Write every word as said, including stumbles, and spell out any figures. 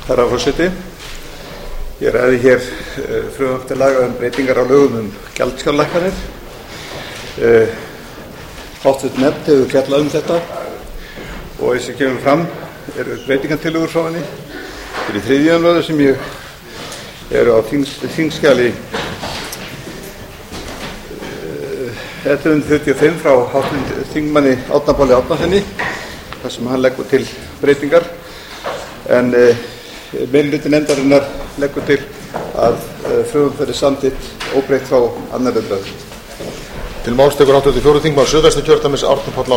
Herra forseti, ég ræði hér frumvarp til laga um breytingar á lögum um gjaldskrálækkanir. Háttvirtur nefnd hefur fjallað um þetta og eins og kemur fram eru breytingartillögur frá henni fyrir þriðju umræðu sem ég eru á þings, þingskjali ellefu hundruð fjörutíu og fimm frá háttvirtum þingmanni Árna Páli Árnasyni þar sem hann leggur til breytingar en meirihluti nefndarinnar leggur til að frumvarpið verði samþykkt óbreytt frá annarri umræðu. Til máls tekur háttvirtur fjórði þingmaður Suðvesturkjördæmis Árni Páll